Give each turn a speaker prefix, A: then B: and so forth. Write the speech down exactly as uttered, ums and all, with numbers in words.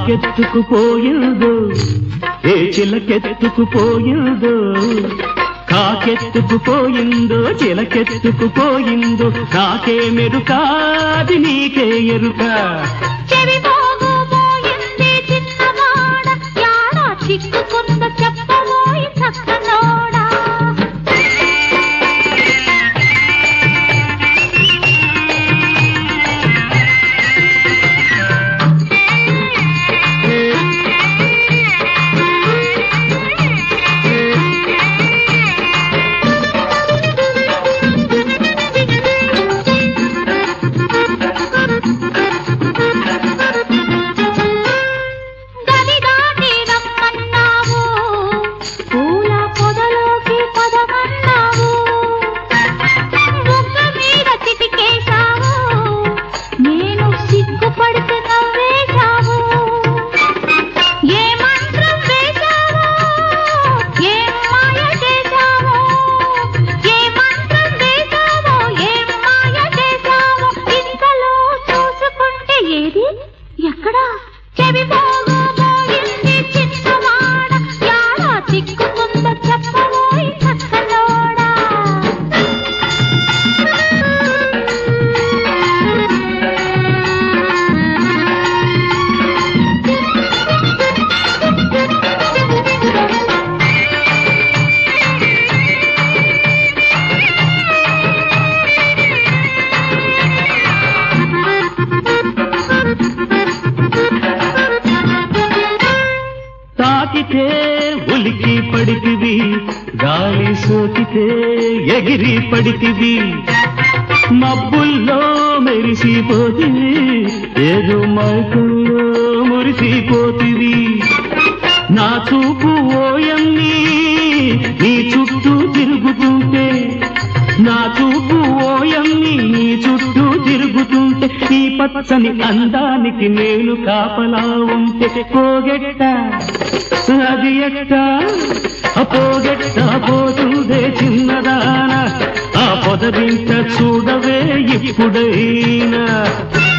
A: కాకెత్తుకుపోయిందో ఏ చిలకెత్తుకుపోయిందో కాకెత్తుకుపోయిందో చిలకెత్తుకుపోయిందో నాకే మెరుకాది నీకే ఎరుక
B: చిక్కుకుంద చెప్పబోయి చక్కనోడా ఎక్కడా చెవి పోగబోయింది చిన్నవాడ యాడా చిక్కుకుంద చెప్పబోయి చక్కనోడా
A: తాకితే ఉలికి పడితివి గాలి సోకితే ఎగిరి పడితివి మబ్బుల్లో మెరిసిపోతివి ఏదో మైకుల్లో మురిసిపోతివి నా చూపు ఓయన్ని నీ చుట్టూ తిరుగుతుంటే నా చూపు ఓయన్ని నీ చుట్టూ తిరుగుతుంటే నీ పచ్చని అందానికి నేను కాపలా ఉంటే పోగెట్ట అది ఎట్ట పోగెట్ట పోతుందే చిన్నదాన ఆ పొదరింట చూడవే ఇప్పుడైనా